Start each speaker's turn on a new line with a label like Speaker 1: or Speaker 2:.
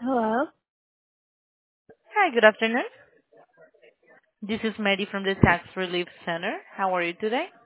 Speaker 1: Hello.
Speaker 2: Hi, good afternoon. This is Mary from the Tax Relief Center. How are you today?